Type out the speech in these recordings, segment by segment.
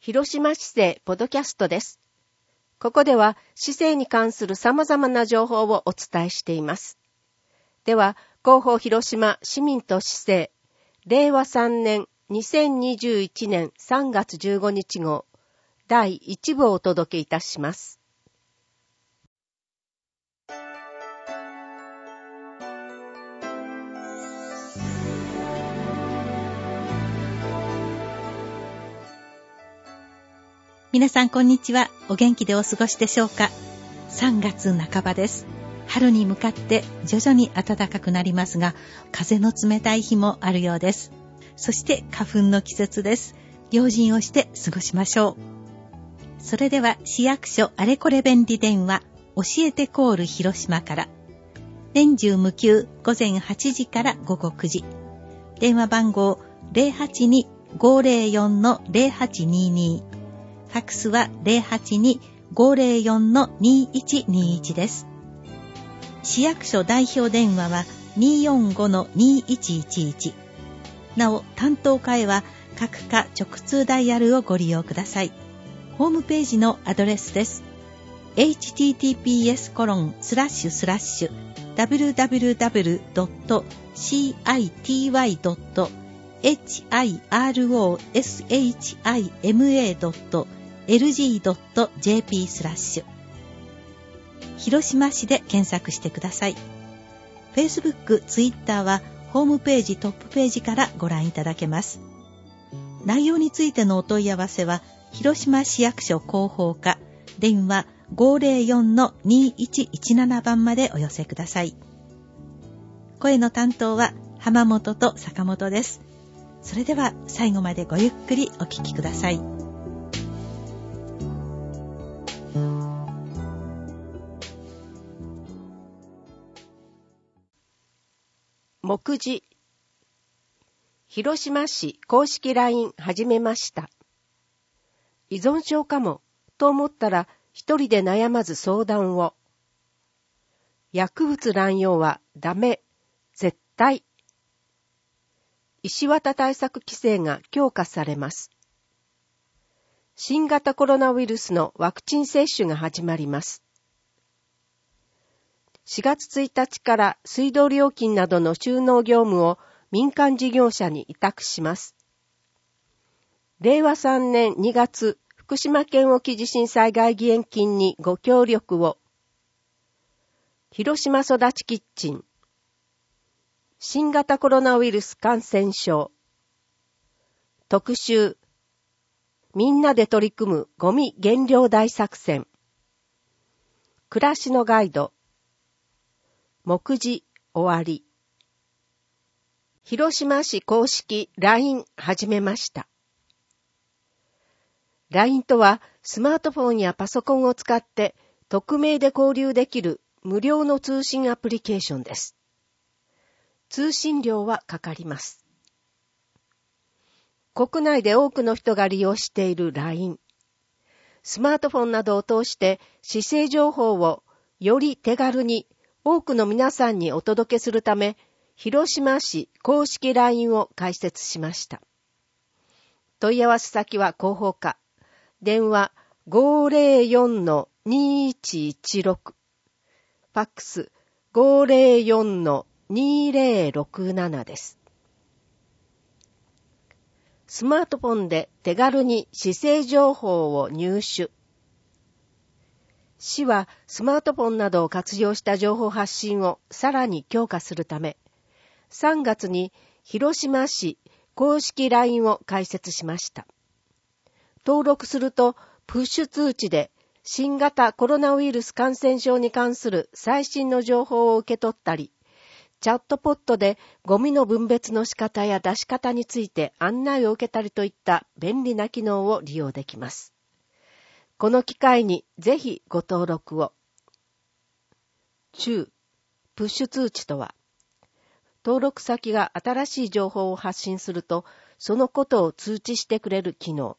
広島市政ポドキャストです。ここでは市政に関する様々な情報をお伝えしています。では、広報広島市民と市政、令和3年2021年3月15日号、第1部をお届けいたします。 皆さんこんにちは。お元気でお過ごしでしょうか。3月半ばです。春に向かって徐々に暖かくなりますが、風の冷たい日もあるようです。そして花粉の季節です。用心をして過ごしましょう。それでは市役所あれこれ便利電話教えてコール広島から、年中無休午前8時から午後9時、電話番号 082-504-0822、ファックスは 082-504-2121 です。市役所代表電話は 245-2111。なお、担当課へは各課直通ダイヤルをご利用ください。ホームページのアドレスです。https://www.cityy.hiroshima.lg.jp/ 広島市で検索してください。Facebook、Twitter はホームページトップページからご覧いただけます。内容についてのお問い合わせは広島市役所広報課電話 504-2117 番までお寄せください。声の担当は浜本と坂本です。それでは最後までごゆっくりお聞きください。 目次、広島市公式 LINE 始めました。依存症かもと思ったら一人で悩まず相談を。薬物乱用はダメ、絶対。石綿対策規制が強化されます。新型コロナウイルスのワクチン接種が始まります。4月1日から水道料金などの収納業務を民間事業者に委託します。令和3年2月、福島県沖地震災害義援金にご協力を。広島育ちキッチン。新型コロナウイルス感染症。特集。みんなで取り組むゴミ減量大作戦。暮らしのガイド。目次終わり。広島市公式 LINE 始めました。LINE とはスマートフォンやパソコンを使って匿名で交流できる無料の通信アプリケーションです。通信料はかかります。国内で多くの人が利用している LINE。スマートフォンなどを通して市政情報をより手軽に多くの皆さんにお届けするため、広島市公式 LINE を開設しました。問い合わせ先は広報課。電話 504-2116。ファックス 504-2067 です。スマートフォンで手軽に市政情報を入手。市はスマートフォンなどを活用した情報発信をさらに強化するため、3月に広島市公式 LINE を開設しました。登録するとプッシュ通知で新型コロナウイルス感染症に関する最新の情報を受け取ったり、チャットポットでゴミの分別の仕方や出し方について案内を受けたりといった便利な機能を利用できます。この機会にぜひご登録を。プッシュ通知とは、登録先が新しい情報を発信すると、そのことを通知してくれる機能。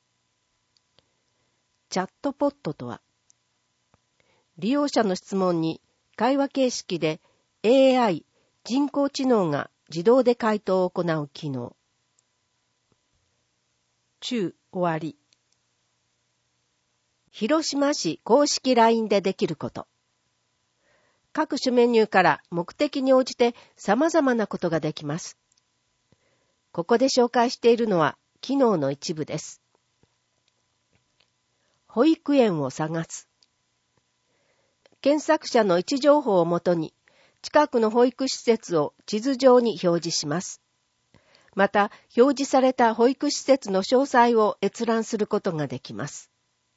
チャットポットとは、利用者の質問に会話形式で AI、人工知能が自動で回答を行う機能。終わり。 広島市公式 LINE でできること。各種メニューから目的に応じて様々なことができます。ここで紹介しているのは機能の一部です。保育園を探す。検索者の位置情報をもとに、近くの保育施設を地図上に表示します。また、表示された保育施設の詳細を閲覧することができます。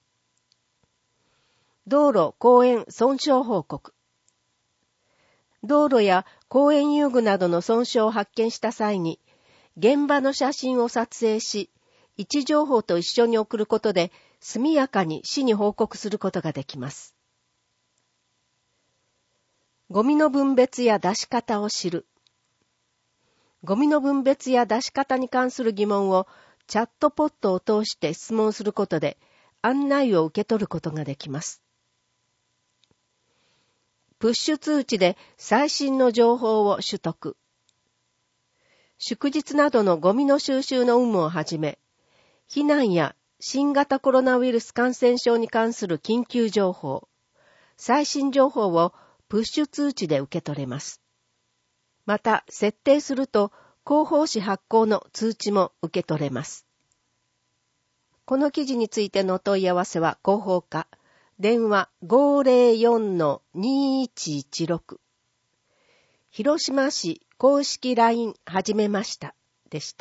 道路・公園損傷報告。道路や公園遊具などの損傷を発見した際に、現場の写真を撮影し、位置情報と一緒に送ることで、速やかに市に報告することができます。ゴミの分別や出し方を知る。ゴミの分別や出し方に関する疑問をチャットポットを通して質問することで案内を受け取ることができます。プッシュ通知で最新の情報を取得。祝日などのゴミの収集の有無をはじめ、避難や新型コロナウイルス感染症に関する緊急情報、最新情報をプッシュ通知で受け取れます。また、設定すると広報誌発行の通知も受け取れます。この記事についての問い合わせは広報課、電話 504-2116。広島市公式 LINE 始めましたでした。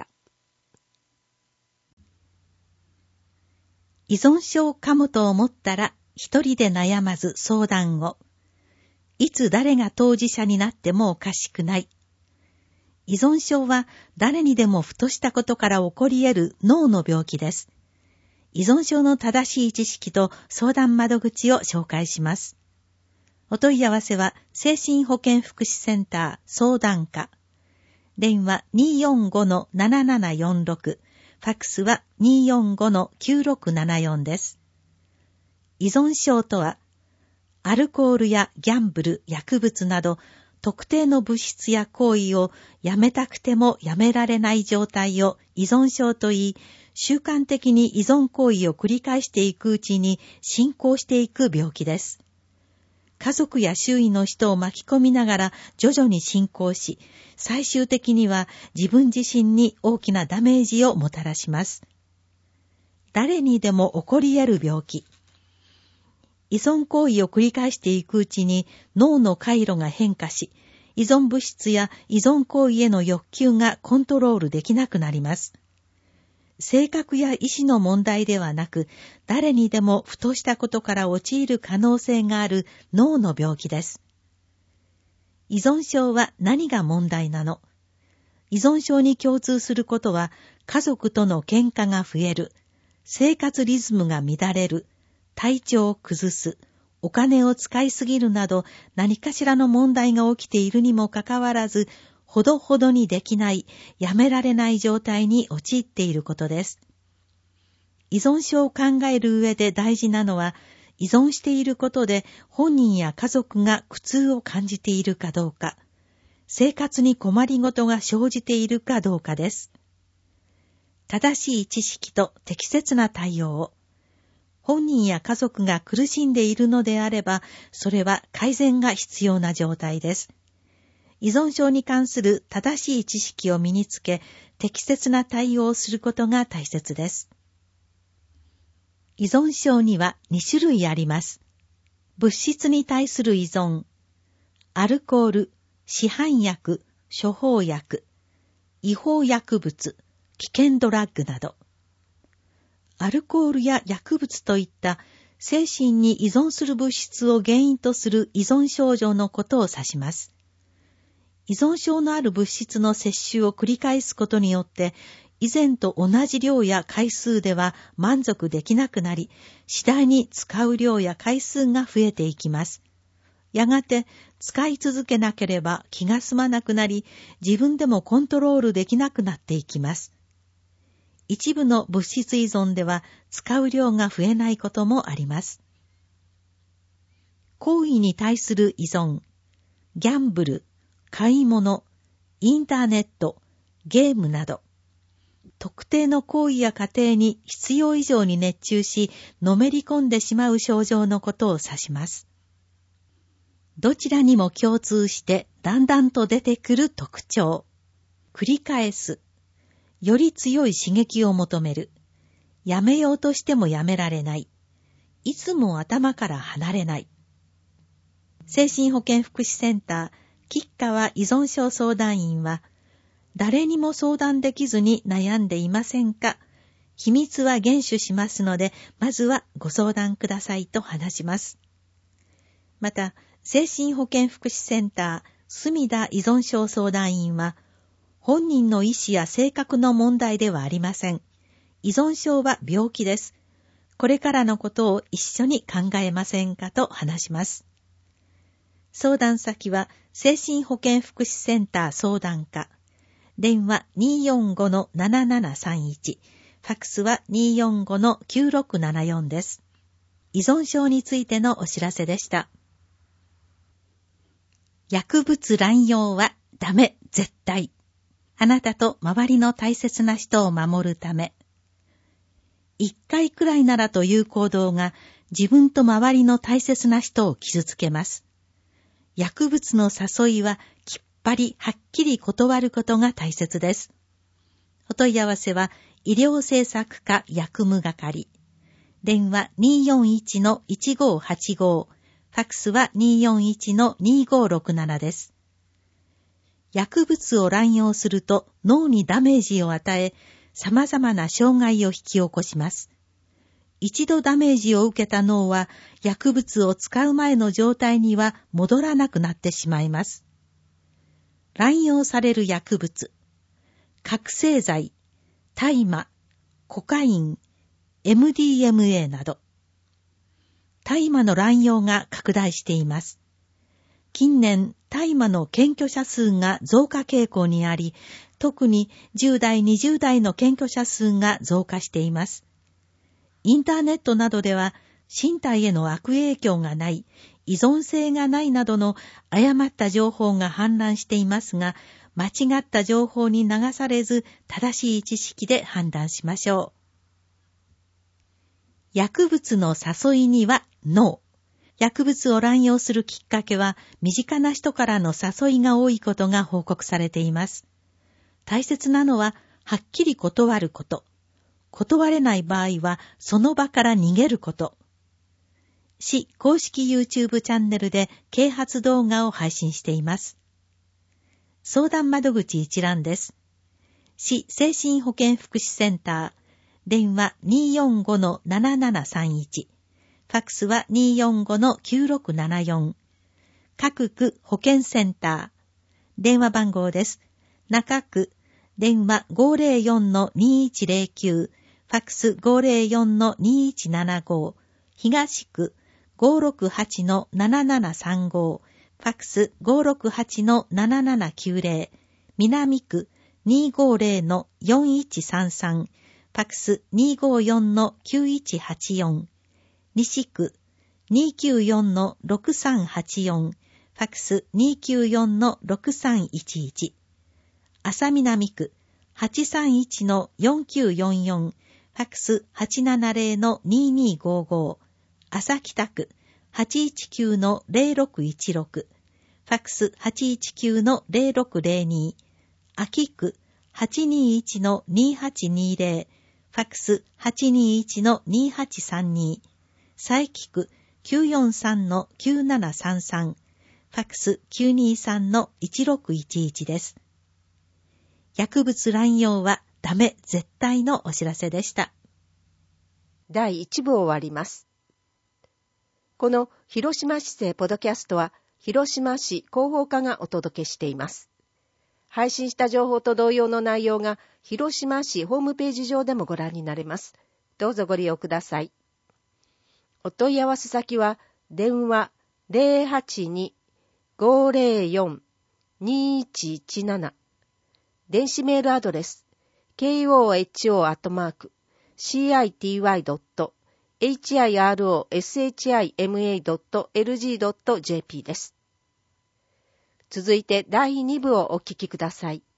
依存症かもと思ったら一人で悩まず相談を。いつ誰が当事者になってもおかしくない。依存症は誰にでもふとしたことから起こり得る脳の病気です。依存症の正しい知識と相談窓口を紹介します。お問い合わせは精神保健福祉センター相談課。電話 245-7746。ファックスは 245-9674 です。依存症とは、アルコールやギャンブル、薬物など、特定の物質や行為をやめたくてもやめられない状態を依存症と言い、習慣的に依存行為を繰り返していくうちに進行していく病気です。家族や周囲の人を巻き込みながら徐々に進行し、最終的には自分自身に大きなダメージをもたらします。誰にでも起こり得る病気。依存行為を繰り返していくうちに脳の回路が変化し、依存物質や依存行為への欲求がコントロールできなくなります。性格や意志の問題ではなく、誰にでもふとしたことから陥る可能性がある脳の病気です。依存症は何が問題なの？依存症に共通することは、家族との喧嘩が増える、生活リズムが乱れる、体調を崩す、お金を使いすぎるなど何かしらの問題が起きているにもかかわらず、ほどほどにできない、やめられない状態に陥っていることです。依存症を考える上で大事なのは、依存していることで本人や家族が苦痛を感じているかどうか、生活に困りごとが生じているかどうかです。正しい知識と適切な対応を。本人や家族が苦しんでいるのであれば、それは改善が必要な状態です。依存症に関する正しい知識を身につけ、適切な対応をすることが大切です。依存症には2種類あります。物質に対する依存、アルコール、市販薬、処方薬、違法薬物、危険ドラッグなど。アルコールや薬物といった精神に依存する物質を原因とする依存症状のことを指します。依存症のある物質の摂取を繰り返すことによって、以前と同じ量や回数では満足できなくなり、次第に使う量や回数が増えていきます。やがて使い続けなければ気が済まなくなり、自分でもコントロールできなくなっていきます。一部の物質依存では使う量が増えないこともあります。行為に対する依存、ギャンブル、買い物、インターネット、ゲームなど。 特定の行為や過程に必要以上に熱中し、のめり込んでしまう症状のことを指します。どちらにも共通してだんだんと出てくる特徴。繰り返す。より強い刺激を求める。やめようとしてもやめられない。いつも頭から離れない。精神保健福祉センター、吉川依存症相談員は、誰にも相談できずに悩んでいませんか？秘密は厳守しますので、まずはご相談くださいと話します。また、精神保健福祉センター、墨田依存症相談員は、本人の意思や性格の問題ではありません。依存症は病気です。これからのことを一緒に考えませんかと話します。相談先は、精神保健福祉センター相談課。電話 245-7731。ファックスは 245-9674 です。依存症についてのお知らせでした。薬物乱用はダメ、絶対。あなたと周りの大切な人を守るため。一回くらいならという行動が自分と周りの大切な人を傷つけます。薬物の誘いはきっぱりはっきり断ることが大切です。お問い合わせは医療政策課薬務係。電話 241-1585。ファックスは 241-2567 です。薬物を乱用すると脳にダメージを与え、様々な障害を引き起こします。一度ダメージを受けた脳は薬物を使う前の状態には戻らなくなってしまいます。乱用される薬物、覚醒剤、大麻、コカイン、MDMA など。大麻の乱用が拡大しています。近年、大麻の検挙者数が増加傾向にあり、特に10代、20代の検挙者数が増加しています。インターネットなどでは、身体への悪影響がない、依存性がないなどの誤った情報が氾濫していますが、間違った情報に流されず、正しい知識で判断しましょう。薬物の誘いにはノー。薬物を乱用するきっかけは、身近な人からの誘いが多いことが報告されています。大切なのは、はっきり断ること。断れない場合は、その場から逃げること。市公式 YouTube チャンネルで啓発動画を配信しています。相談窓口一覧です。市精神保健福祉センター。電話 245-7731。ファックスは 245-9674。各区保健センター。電話番号です。中区、電話 504-2109。ファックス 504-2175。東区、568-7735。ファックス 568-7790。南区、250-4133。ファックス 254-9184。西区 294-6384。ファックス 294-6311。浅南区 831-4944。ファックス 870-2255。浅北区 819-0616。ファックス 819-0602。秋区 821-2820。ファックス 821-2832。佐伯区 943-9733。ファックス 923-1611 です。薬物乱用はダメ絶対のお知らせでした。 第1部を終わります。この広島市政ポドキャストは広島市広報課がお届けしています。配信した情報と同様の内容が広島市ホームページ上でもご覧になれます。どうぞご利用ください。お問い合わせ先は電話 082-504-2117。電子メールアドレス koho.city.hirosHIMA.lg.jp です。続いて第2部をお聞きください。